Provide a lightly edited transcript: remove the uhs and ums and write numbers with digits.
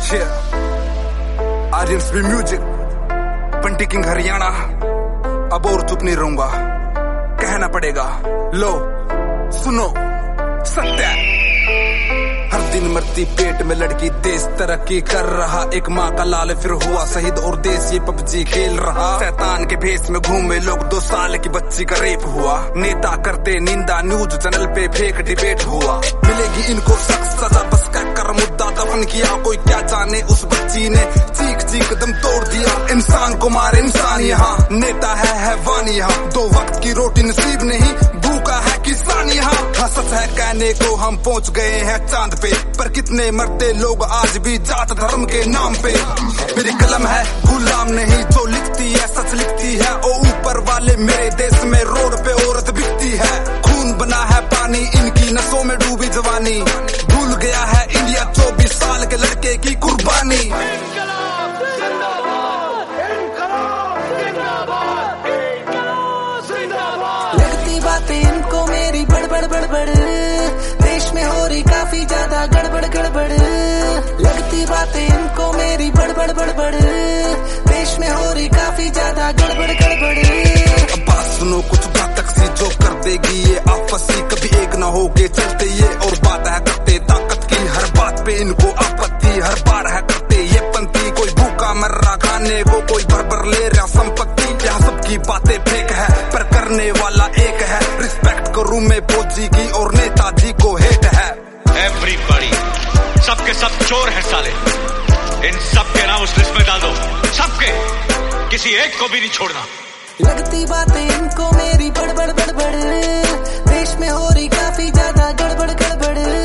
Aryans भी music, Bunty king Haryana. अब और चुप नहीं रहूंगा, कहना पड़ेगा। लो सुनो सत्य, हर दिन मरती पेट में लड़की, देश तरक्की कर रहा, एक माँ का लाल फिर हुआ शहीद और देश ये पबजी खेल रहा। शैतान के भेष में घूमे लोग, 2 साल की बच्ची का रेप हुआ। नेता करते निंदा, न्यूज चैनल पे फेक डिबेट हुआ। मिलेगी इनको सख्त सजा, बस कर मुद्दा दफन किया। कोई क्या जाने उस बच्ची ने चीख चीख दम तोड़ दिया। इंसान को मारे इंसान यहाँ, नेता है हैवान यहाँ। 2 वक्त की रोटी नसीब नहीं, भूखा है किसान यहाँ। सच है कहने को हम पहुंच गए हैं चांद पे, पर कितने मरते लोग आज भी जात धर्म के नाम पे। मेरी कलम है गुलाम नहीं, जो लिखती है सच लिखती है। ओ ऊपर वाले मेरे देश में रोड पे औरत बिकती है। खून बना है पानी, इनकी नसों में डूबी जवानी। भूल गया है इंडिया 24 साल के लड़के की कुर्बानी। लगती बातें इनको मेरी बड़बड़ बड़बड़, देश में हो रही काफी ज्यादा गड़बड़ गड़बड़। लगती बातें इनको मेरी बड़बड़ बड़बड़, देश में हो रही काफी ज्यादा गड़बड़ गड़बड़। अब बात सुनो कुछ घातक सी, जो कर देगी ये आपसी, कभी एक न होके चलते ये। और बात है करते ताकत की, हर बात पे इनको आपत्ति, हर बार है करते ये पंथी। कोई भूखा मर रहा खाने को, कोई भर ले रहा संपत्ति। यहाँ सबकी बातें फेक है, पर करने वाला एक है। रिस्पेक्ट करूं मैं फौजी की, और नेताजी को हेट है। एवरीबॉडी, सबके सब चोर है साले, इन सबके नाम उस लिस्ट में डाल दो, सबके, किसी एक को भी नहीं छोड़ना। लगती बातें इनको मेरी बड़बड़ बड़बड़, देश में हो रही काफी ज्यादा गड़बड़ गड़बड़।